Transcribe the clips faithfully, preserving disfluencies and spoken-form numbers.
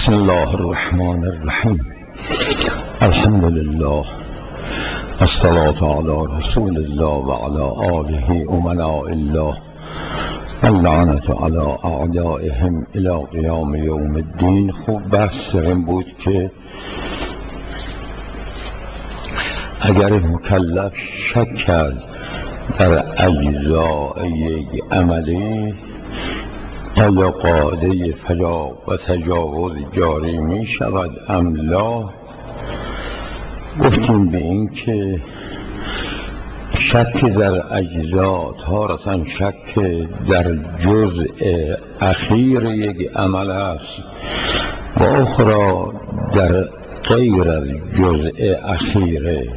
بسم الله الرحمن الرحیم. الحمد لله والصلاة علی رسول الله و علی آله امناء الله اللعنة علی اعدائهم الی قیام یوم الدین. خوب بحث این بود که اگر مکلف شک کرد در اجزای یک عملی، آیا قاعده فجا و تجاوز جاری می شود ام لا؟ گفتیم به این که شک در اجزا تارة شک در جزء اخیر یک عمل است و اخرى در غیر از جزء اخیره.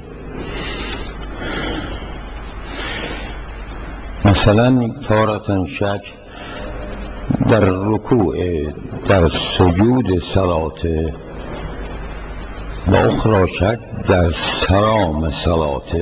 مثلا تارة شک در رکوع، در سجود صلات و اخرى شک در سلام صلات.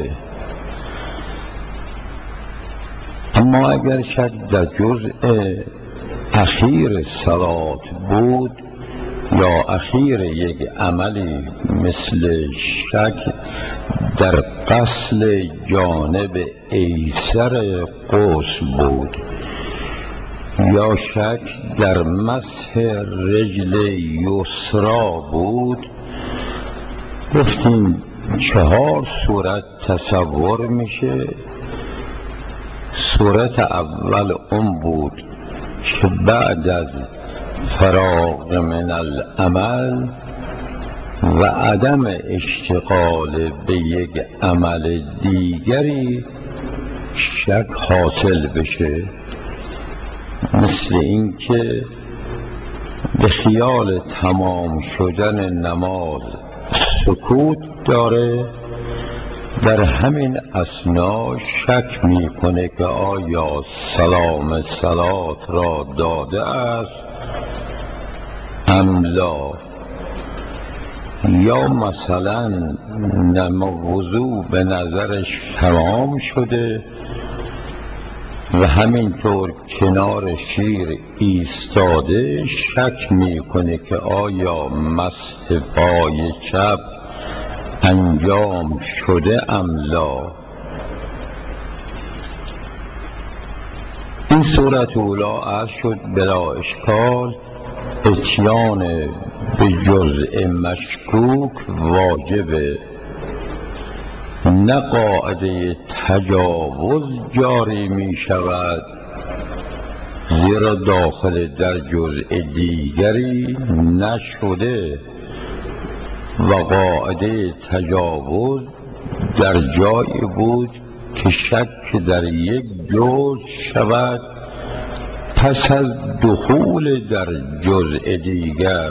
اما اگر شک در جزء اخیر صلات بود یا اخیر یک عملی، مثل شک در غسل جانب ایسر غسل بود یا شک در مسح رجل یسرا بود، گفتیم چهار صورت تصور میشه. صورت اول اون بود که بعد از فراغ من العمل و عدم اشتغال به یک عمل دیگری شک حاصل بشه، مثل این که به خیال تمام شدن نماز سکوت داره، در همین اثنا شک میکنه که آیا سلام صلات را داده است ام لا. یا مثلا وضو به نظرش تمام شده و همینطور کنار شیر ایستاده، شک میکنه که آیا مسح پای چپ انجام شده ام لا. این صورت اولا عرض شد بلا اشکال اتیان به جزء مشکوک واجبه، نه قاعده تجاوز جاری می شود، زیرا داخل در جزء دیگری نشده و قاعده تجاوز در جایی بود که شک در یک جزء شود پس از دخول در جزء دیگر.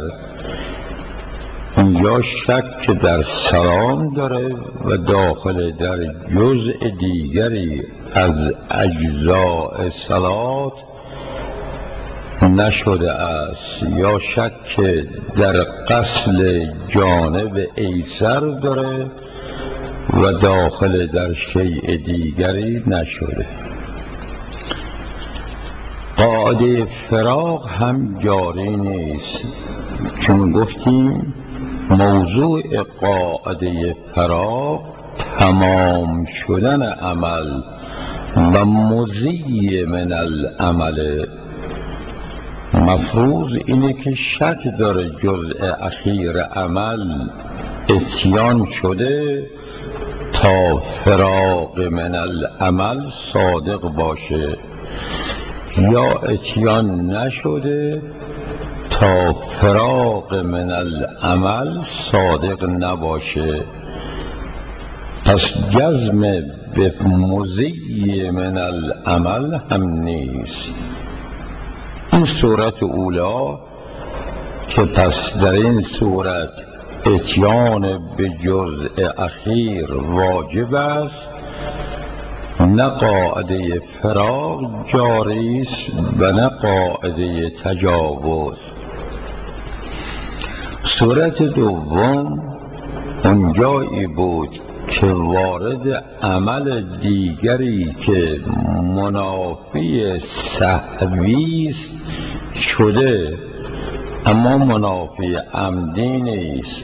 اینجا شک در سلام داره و داخل در جزء دیگری از اجزاء صلات نشده است، یا شک در غسل جانب ایسر داره و داخل در شیء دیگری نشده. قاعده فراغ هم جاری نیست، چون گفتیم موضوع قاعده فراغ تمام شدن عمل و مضی من العمل. مفروض اینه که شک داره جزء اخیر عمل اتیان شده تا فراغ من العمل صادق باشه، یا اتیان نشده تا فراغ من العمل صادق نباشه. پس جزم به مضی من العمل هم نیست. این صورت اولا که پس در این صورت اتیان به جزء اخیر واجب است، نه قاعده فراغ جاری است و نه قاعده تجاوز. صورت دوم اونجایی بود که وارد عمل دیگری که منافی سهوی شده اما منافی عمدی نیست.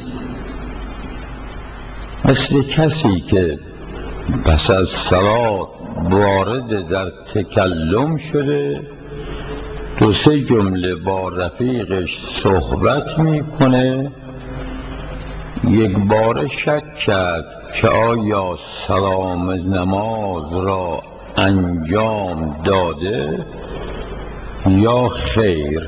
مثل کسی که پس از صلات وارد در تکلم شده، دو سه جمله با رفیقش صحبت میکنه، یک بار شک کرد که آیا سلام نماز را انجام داده یا خیر.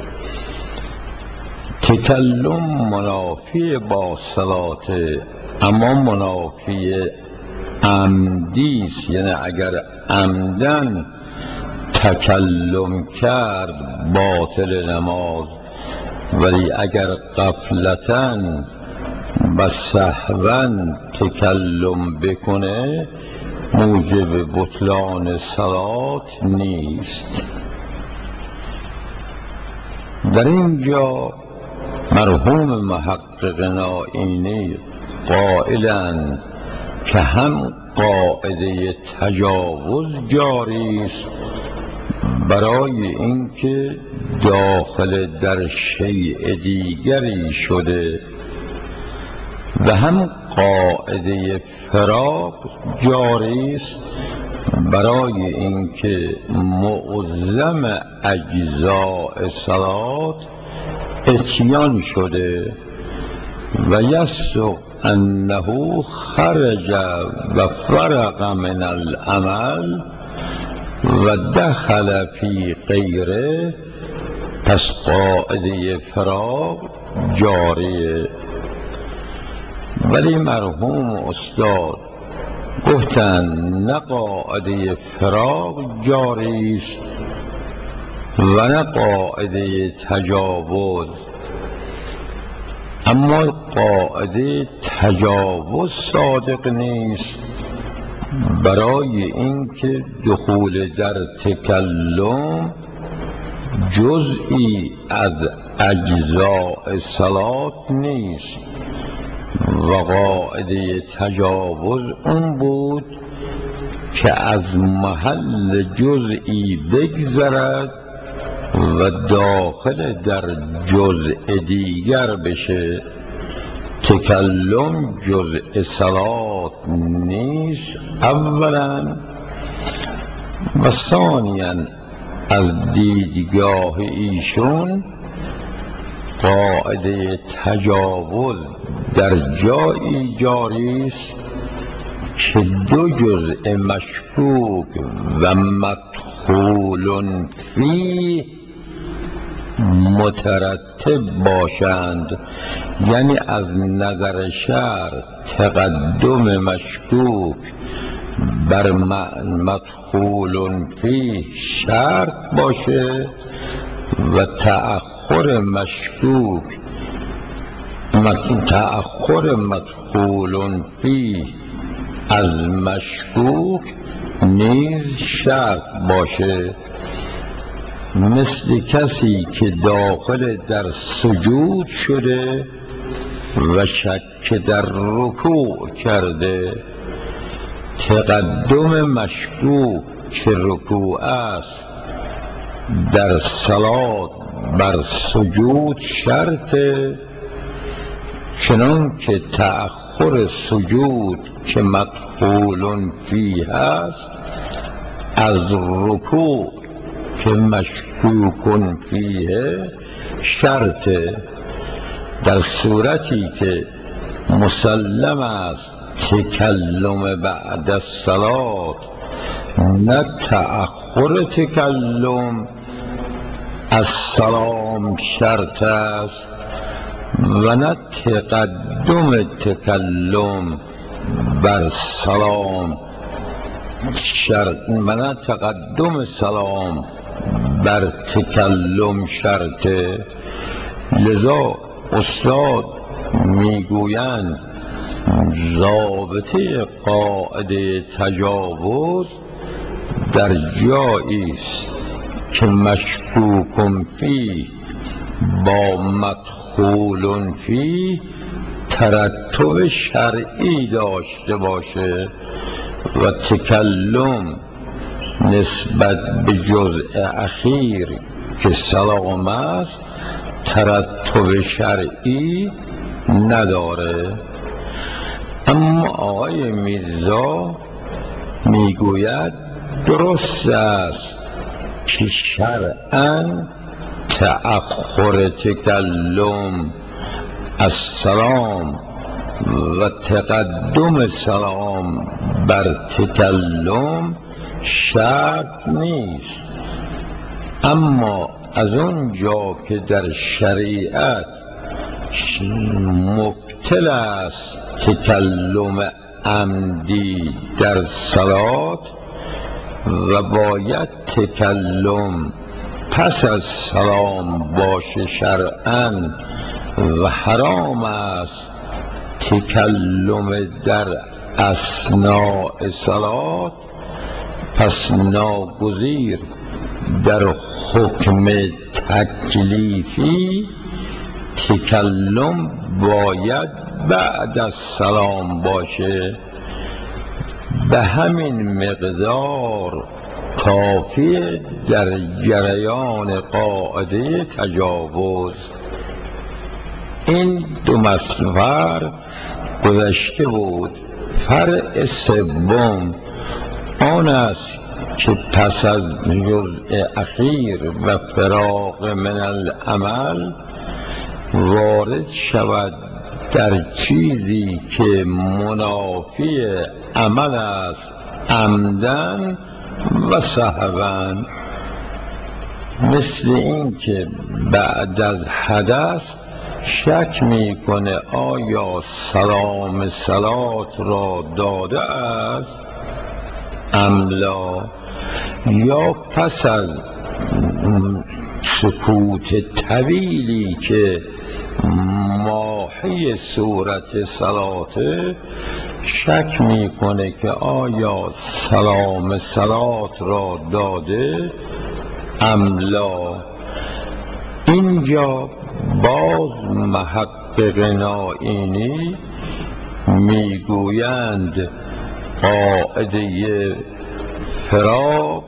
تکلم منافی با صلات، اما منافی عمدی است. یعنی اگر عمدن تکلم کرد باطل نماز، ولی اگر غفلتاً و سهواً تکلم بکنه موجب بطلان صلات نیست. در اینجا مرحوم محقق نائینی قائلند که هم قاعده تجاوز جاری است برای اینکه داخل در شیء دیگری شده، و هم قاعده فراق جاری است برای اینکه معظم اجزاء صلات اتیان شده و یصدق انه خرج و فرق من العمل و دخل فی غیره. پس قاعده فراق جاریه. ولی مرحوم استاد گفتن نه قاعده فراق جاری است و نه قاعده تجاوز، اما قاعده تجاوز صادق نیست برای اینکه دخول در تکلم جزئی از اجزاء صلات نیست، و قاعده تجاوز اون بود که از محل جزئی بگذرد و داخل در جزء دیگر بشه. تکلم جزء صلات نیست اولا، و ثانیا از دیدگاه ایشون قاعده تجاوز در جایی جاری است که دو جزء مشکوک و مدخول فیه مترتب باشند. یعنی از نظر شرع تقدم مشکوک بر مدخول فیه شرط باشه و تأخر مشکوک تأخر مدخول فیه از مشکوک نیز شرط باشه. مثل کسی که داخل در سجود شده و شک در رکوع کرده، تقدم مشکوک که رکوع است در صلات بر سجود شرطه، چنان که تأخر سجود که مدخول فیه است از رکوع که مشکوک فیه شرطه. در صورتی که مسلم است تکلم بعد الصلات، نه تأخر تکلم از سلام شرط است و نه تقدم تکلم بر سلام شرط و نه تقدم سلام بر تکلم شرطه. لذا استاد میگویند ضابطه قاعده تجاوز در جایی است که مشکوک فیه با مدخول فیه ترتب شرعی داشته باشه و تکلم نسبت به جزء اخیر که سلام است ترتب شرعی نداره. اما آقای میرزا میگوید درست است که شرعاً تأخر تکلم از سلام و تقدم سلام بر تکلم شرط نیست، اما از اون جا که در شریعت مبطل است تکلم عمدی در صلات و باید تکلم پس از سلام باشه شرعاً و حرام است تکلم در اثناء صلات، پس ناگزیر در حکم تکلیفی تکلم باید بعد از سلام باشه. به همین مقدار کافی در جریان قاعده تجاوز. این دو مصور گذشته بود. فرع سوم آن است که پس از جزء اخیر و فراغ من العمل وارد شود در چیزی که منافی عمل است عمدن و سهوا، مثل این که بعد از حدث شک میکنه آیا سلام صلات را داده است ام لا، یا پس از سکوت طویلی که ماحی صورت صلاته شک میکنه که آیا سلام صلات را داده ام لا. اینجا باز محقق نائینی میگویند قاعده فراغ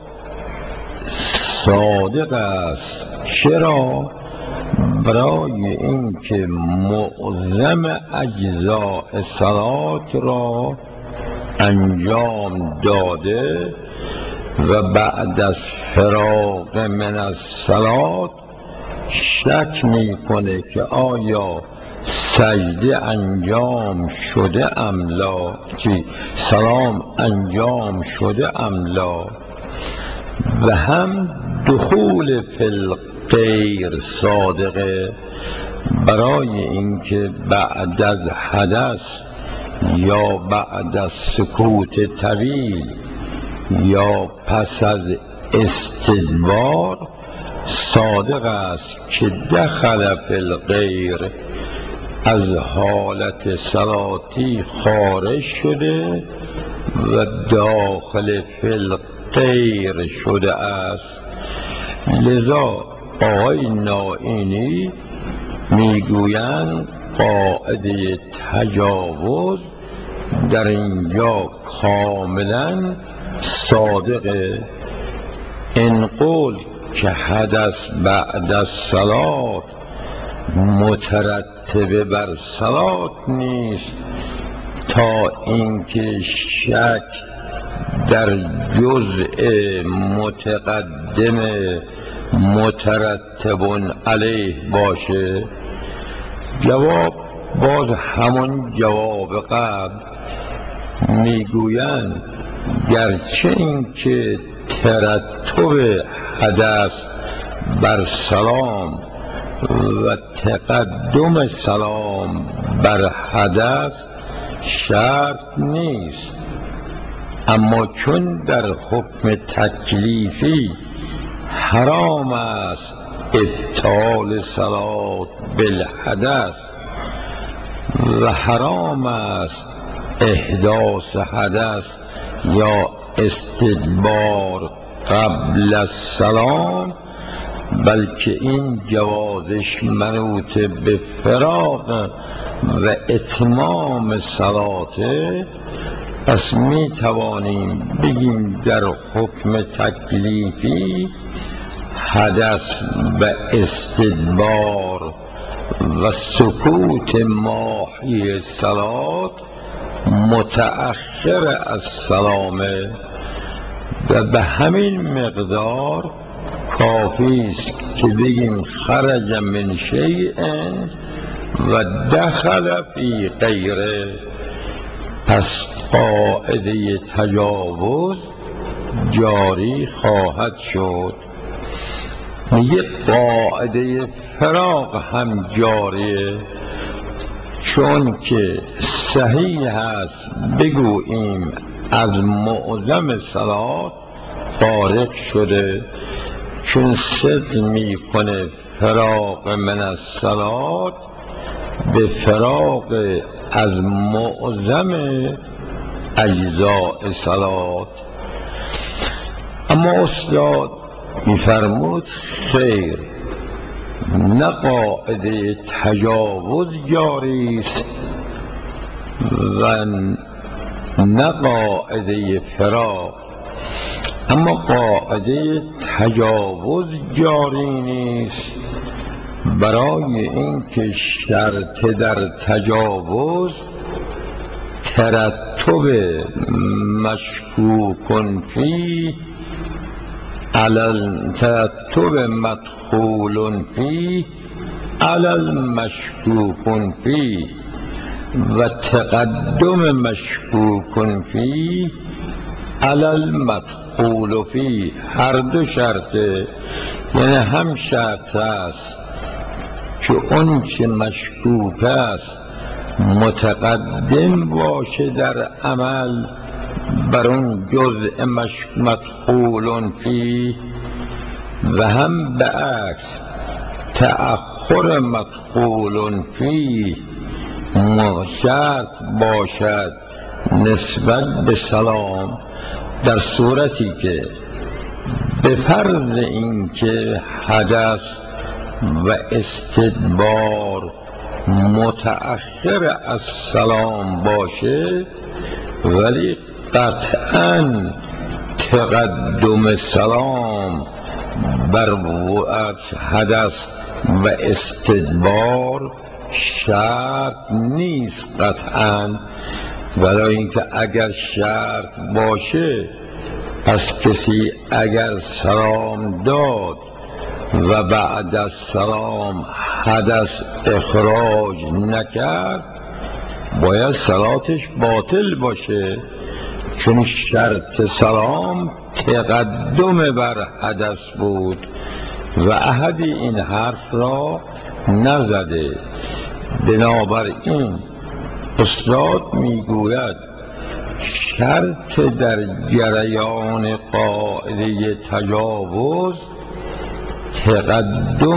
صادق است. چرا؟ برای اینکه معظم اجزاء صلات را انجام داده و بعد از فراغ من الصلات شک میکنه که آیا سجده انجام شده ام لا، که سلام انجام شده ام لا. و هم دخول فی الغیر صادقه، برای اینکه بعد از حدث یا بعد از سکوت طویل یا پس از استدبار صادق است که دخل فی الغیر، از حالت صلاتی خارج شده و داخل فی الغیر شده است. لذا آقای نائینی میگویند قاعده تجاوز در اینجا کاملا صادقه. این قول که حدث بعد از صلات مترتب بر صلات نیست تا اینکه شک در جزء متقدم مترتب علیه باشه. جواب باز همون جواب قبل، میگویند گرچه اینکه ترتب حدث بر سلام و تقدم سلام بر حدث شرط نیست، اما چون در حکم تکلیفی حرام است ابطال صلات بالحدث و حرام است احداث حدث یا استدبار قبل السلام، بلکه این جوازش منوط به فراغ و اتمام صلاته، پس می توانیم بگیم در حکم تکلیفی حدث و استدبار و سکوت ماحی صلات متأخر از سلامه و به همین مقدار کافی است که بگیم خرج من شیء و دخل فی غیره. پس قاعده تجاوز جاری خواهد شد. میگه قاعده فراق هم جاریه، چون که صحیح هست بگوییم از معظم صلات فارغ شده، چون صدق میکنه فراق من الصلات به فراق از معظم اجزاء صلات. اما استاد میفرمود خیر، نه قاعده تجاوز جاری است و نه قاعده فراق. اما قاعده تجاوز جاری نیست برای اینکه شرط در تجاوز ترتب مشکوک فیه علل ترتب مدخول فیه علل مشکوک فیه و تقدم مشکوک فیه علل مدخول فیه. هر دو شرطه، یعنی هم شرط است که اون چه مشکوک است متقدم باشه در عمل بر اون جزء مدخول فیه، و هم به عکس تأخر مدخول فیه شرط باشد نسبت به سلام، در صورتی که به فرض اینکه حدث و استدبار متأخر از سلام باشه، ولی قطعا تقدم سلام بر حدث و استدبار شرط نیست قطعا. برای اینکه اگر شرط باشه، پس کسی اگر سلام داد و بعد از سلام حدث اخراج نکرد باید صلاتش باطل باشه، چون شرط سلام تقدم بر حدث بود و احدی این حرف را نزده. بنابراین استاد میگوید شرط در جریان قاعده تجاوز تقدم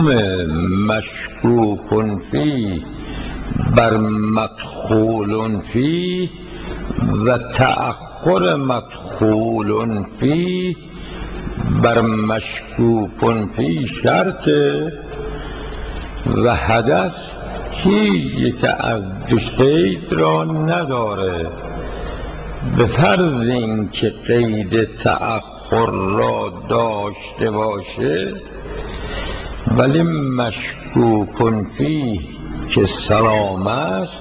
مشکوک فیه بر مدخول فیه و تأخر مدخول فیه بر مشکوک فیه شرطه، و حدث هیچ یک از دو قید را نداره. به فرض اینکه قید تأخر را داشته باشه، ولی مشکوک فیه که سلام است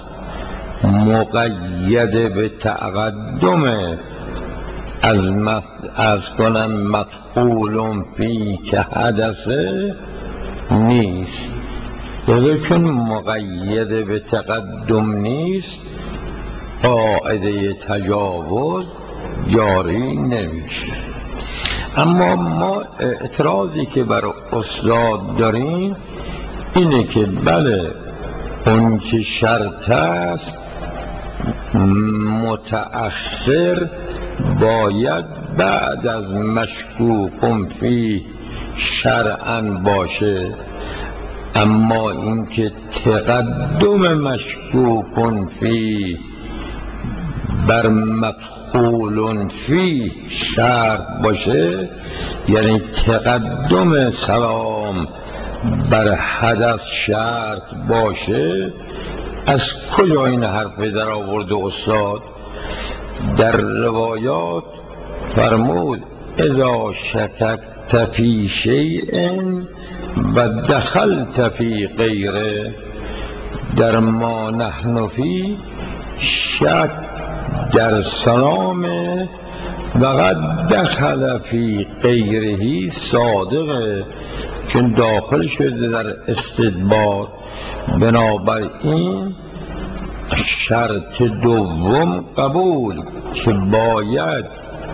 مقید به تقدم از از کنم مدخول فیه که حدثه نیست. ولی چون مقید به تقدم نیست قاعده تجاوز جاری نمیشه. اما ما اعتراضی که بر استاد داریم اینه که بله اون چه شرط است متأخر باید بعد از مشکوک فیه شرعاً باشه، اما اینکه تقدم مشکوک فیه بر مدخول فیه شرط باشه، یعنی تقدم سلام بر حدث شرط باشه، از کجا این حرف در آورده استاد؟ در روایات فرمود اذا شککت فی شیء و دخلت فی غیره، در ما نحن فی شک در سلام و قد دخل فی غیره صادقه، چون داخل شده در استدبار. بنابراین شرط دوم قبول که باید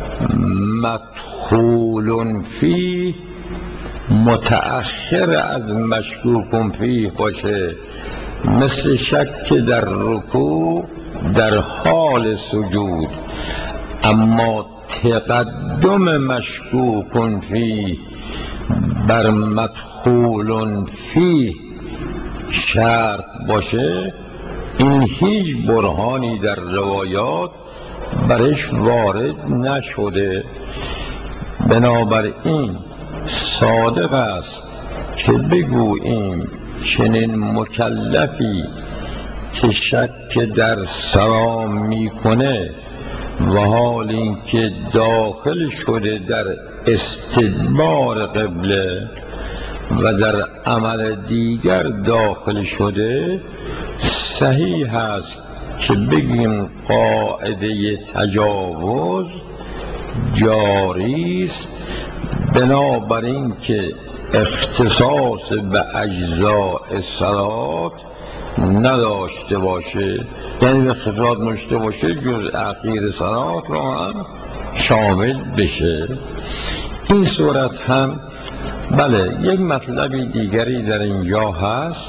مدخول فی متأخر از مشکوک فی باشه، مثل شک در رکوع در حال سجود. اما تقدم مشکوک فی بر مدخول فی شرط باشه، این هیچ برهانی در روایات برش وارد نشده. بنابراین صادق است که بگوییم چنین مکلفی که شک در سلام میکنه و حال اینکه داخل شده در استدبار قبله و در عمل دیگر داخل شده، صحیح است که بگیم قاعده تجاوز جاری است، بنابراین که اختصاص به اجزاء صلات نداشته باشه، یعنی اختصاص داشته باشه جز اخیر صلات را هم شامل بشه. این صورت هم بله. یک مطلب دیگری در اینجا هست،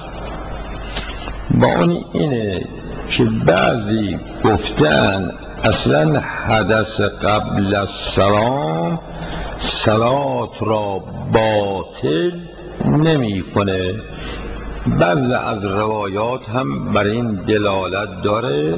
با اون اینه که بعضی گفتن اصلا حدث قبل از سلام صلات را باطل نمی کنه. بعض از روایات هم بر این دلالت داره.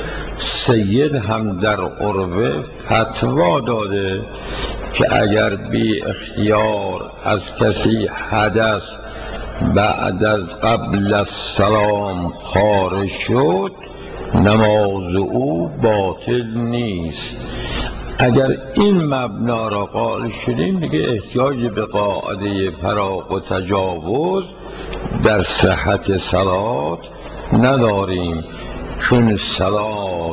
سید هم در عروه فتوا داده که اگر بی اختیار از کسی حدث بعد از قبل از سلام خارج شد، نماز او باطل نیست. اگر این مبنا را قائل شدیم دیگه احتیاج به قاعده فراق و تجاوز در صحت صلات نداریم، چون صلات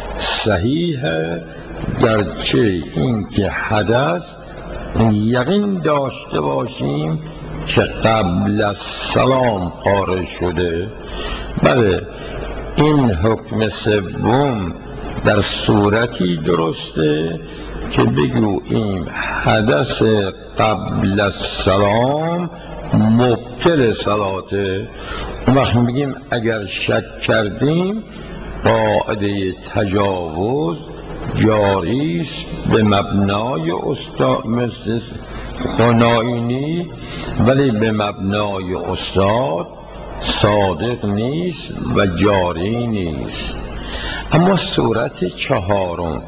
صحیحه، گرچه اینکه حدث یقین داشته باشیم که قبل از سلام خارج شده. بله، این حکم سوم در صورتی درسته که بگوییم حدث قبل از سلام مبطل صلاته. اون وقت میگیم اگر شک کردیم قاعده تجاوز جاری است به مبنای استاد مثل خنائینی، ولی به مبنای استاد صادق نیست و جاری نیست. اما صورت چهارم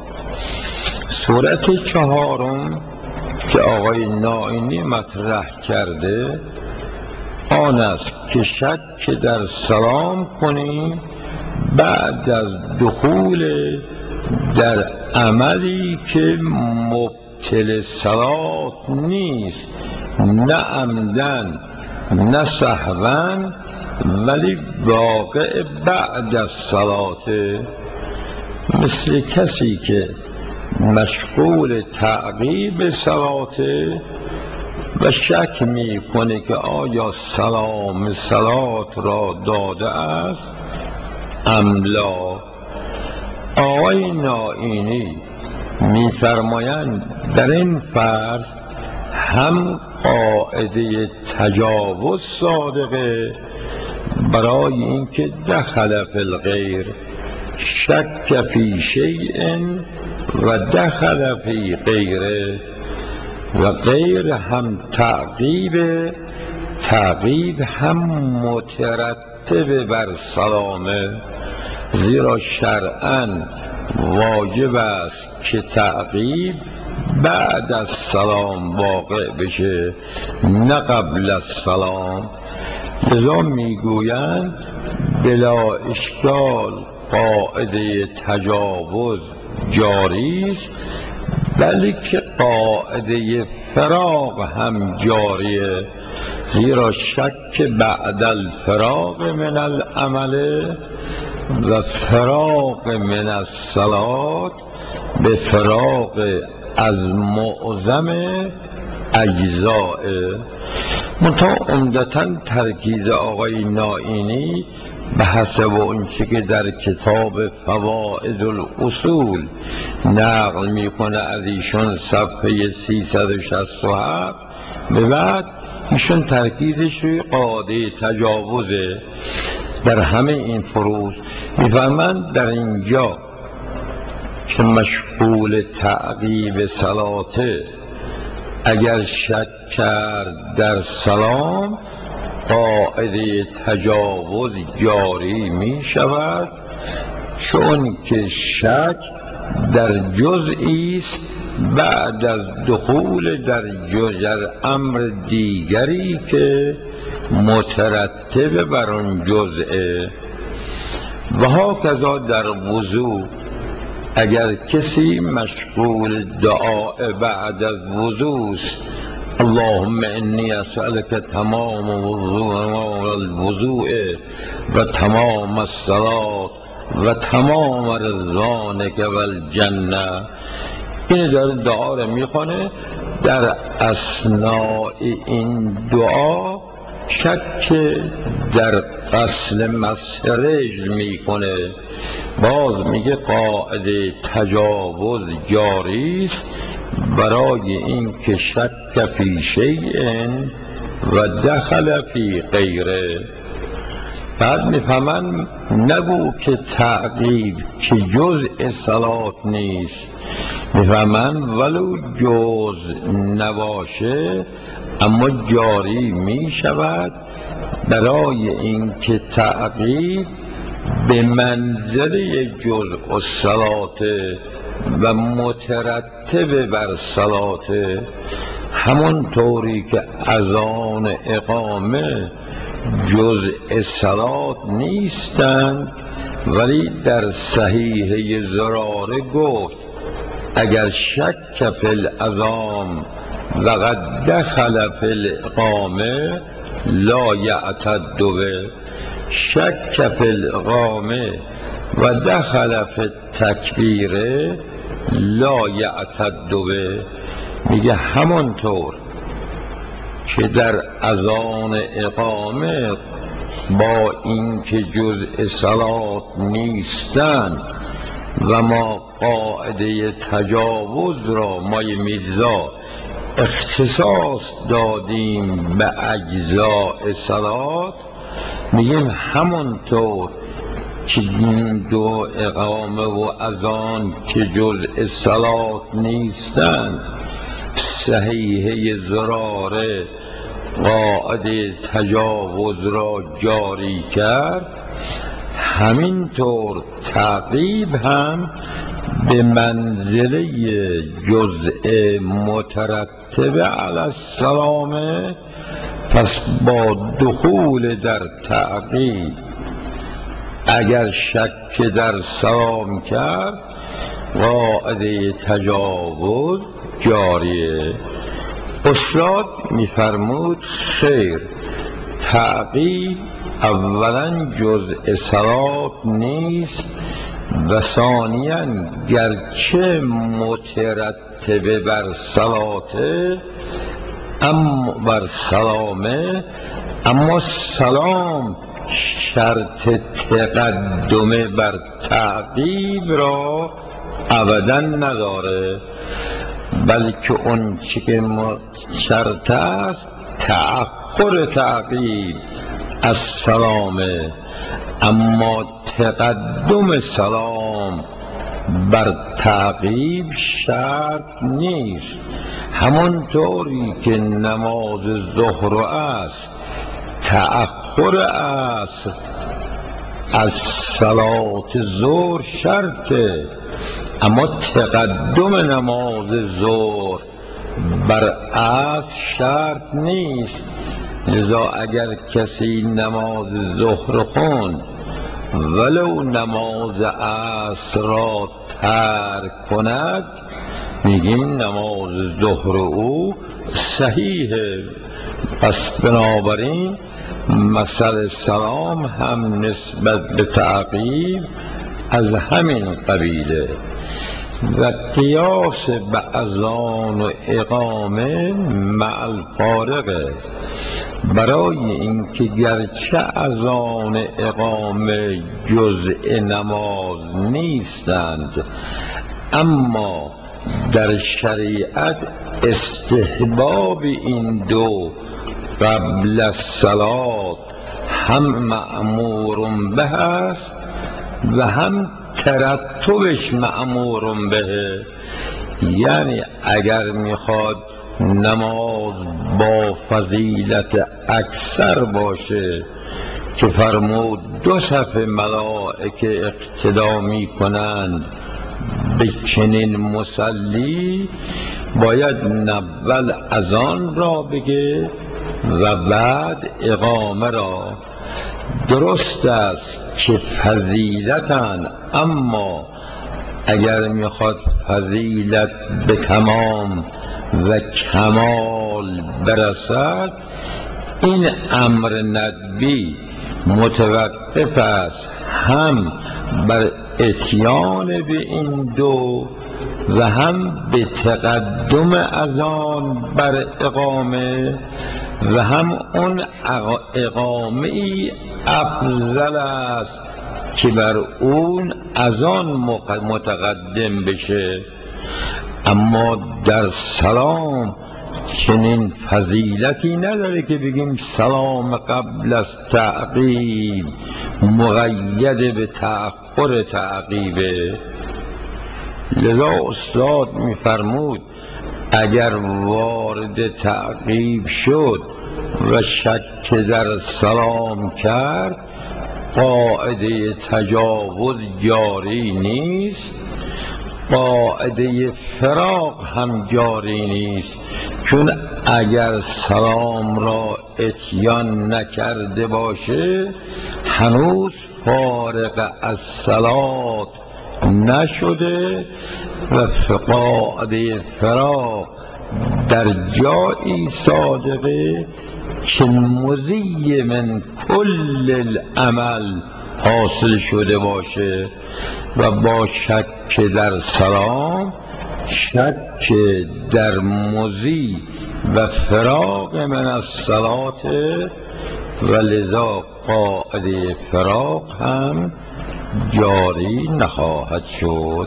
صورت چهارم که آقای نائینی مطرح کرده آن است که شک در سلام کنیم بعد از دخول در عملی که مبطل صلات نیست، نه عمدن نه سهوا، ولی واقع بعد از صلاته، مثل کسی که مشغول تعقیب صلاته و شک می کنه که آیا سلام صلات را داده است ام لا. آقای نائینی می فرمایند در این فرض هم قاعده تجاوز صادقه، برای اینکه دخل فی الغیر، شک فی شیء و دخل فی غیره، و غیر هم تعقیب تعقیب هم مترتب بر سلامه، زیرا شرعاً واجب است که تعقیب بعد از سلام واقع بشه نه قبل از سلام. لذا میگویند بلا اشکال قاعده تجاوز جاری است، بلکه قاعده فراق هم جاریه، زیرا شک بعد الفراق من العمل و فراق من الصلاة به فراق از معظم اجزاء. منتها عمدتاً ترکیز آقای نائینی به حسب اون چه که در کتاب فوائد الاصول نقل میکنه از ایشون صفحه سیصد و شصت و هفت به بعد، ایشون ترکیزش روی قاعده تجاوزه در همه این فروض. میفرمند در اینجا که مشغول تعقیب صلاته اگر شک کرد در سلام، قاعده تجاوز جاری می شود، چون که شک در جزئی است بعد از دخول در جزء امر دیگری که مترتب بر آن جزءه. و هاکذا در وضو اگر کسی مشغول دعا بعد از وضو است، اللهم انی اسألک تمام الوضوء و تمام الصلاة و تمام رضوانک و الجنه، این داره دعا رو میخونه. در اثناء این دعا شک در غسل مسح رجل میکنه، باز میگه قاعده تجاوز جاری است برای این که شک فی شیء و دخل فی غیره. بعد میفهمن نگو که تعقیب که جزء صلات نیست، میفهمن ولو جزء نباشه اما جاری می شود، برای اینکه تعقیب به منزله جزء الصلات و مترتب بر صلات، همون طوری که اذان اقامه جزء صلات نیستند، ولی در صحیحه زراره گفت اگر شک فی الاذان و قد دخل فی الاقامه لا یعتد به، شک فی الاقامه و دخل فی التکبیر لا یعتد به. میگه همانطور که در اذان اقامه با اینکه جزء صلات نیستند و ما قاعده تجاوز را مای میرزا اختصاص دادیم به اجزاء صلات، میگیم همانطور که این دو اقامه و اذان که جزء صلات نیستند صحیحه زراره قاعده تجاوز را جاری کرد، همینطور تعقیب هم به منزله جزء مترتب علی السلام. پس با دخول در تعقیب اگر شک در سلام کرد قاعده تجاوز جاریه. استاد میفرمود خیر، تعقیب اولا جزء صلات نیست و ثانیاً گرچه مترتب بر صلاته اما بر سلامه، اما سلام شرط تقدم بر تعقیب را ابدا نداره، بلکه اون چی که شرط است تأخر تعقیب از سلامه، اما تقدم سلام بر تعقیب شرط نیست. همانطوری که نماز ظهر و عصر تأخر عصر از صلات ظهر شرطه، اما تقدم نماز ظهر بر عصر شرط نیست. لذا اگر کسی نماز ظهر خوند ولو نماز عصر را ترک کند، میگیم نماز ظهر او صحیحه، پس بنابراین مثل سلام هم نسبت به تعقیب از همین قبیله و قیاس به اذان و اقامه مع الفارقه، برای اینکه گرچه اذان اقامه جزء نماز نیستند، اما در شریعت استحباب این دو قبل الصلاة هم مأمور به است و هم ترتبش مأمور به. یعنی اگر میخواد نماز با فضیلت اکثر باشه که فرمود دو صف ملائکه اقتدا میکنند به چنین مصلی، باید اول اذان را بگه و بعد اقامه را. درست است که فضیلتن، اما اگر میخواد فضیلت به تمام و کمال برسد، این امر ندبی متوقف است هم بر اتیان به این دو و هم به تقدم اذان بر اقامه و هم اون اقامه ای افضل است که بر اون اذان متقدم بشه. اما در سلام چنین فضیلتی نداره که بگیم سلام قبل از تعقیب مقید به تأخر تعقیبه. لذا استاد میفرمود اگر وارد تعقیب شد و شک در سلام کرد، قاعده تجاوز جاری نیست، قاعده فراق هم جاری نیست، چون اگر سلام را اتیان نکرده باشه هنوز فارغ از صلات نشده و قاعده فراق در جایی صادقه که مزی من کل العمل حاصل شده باشه و با شک در سلام شک در مزی و فراق من الصلات و لذا قاعده فراق هم جاری نخواهد شد.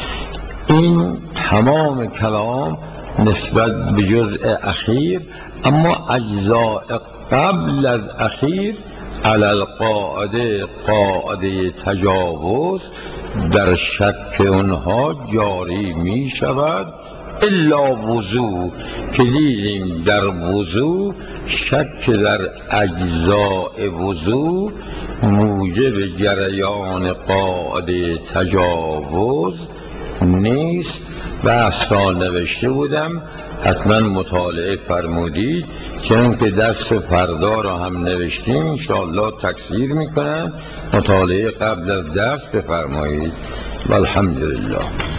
این تمام کلام نسبت به جزء اخیر، اما اجزاء قبل از اخیر علی القاعده قاعده تجاوز در شک اونها جاری می شود، الا وضو که دیدیم در وضو شک در اجزاء وضو موجب جریان قاعده تجاوز نیست. و اصلا نوشته بودم حتما مطالعه فرمودید، چون که درس فردا را هم نوشتیم انشاءالله تکثیر میکنم، مطالعه قبل از درس بفرمایید. والحمدلله.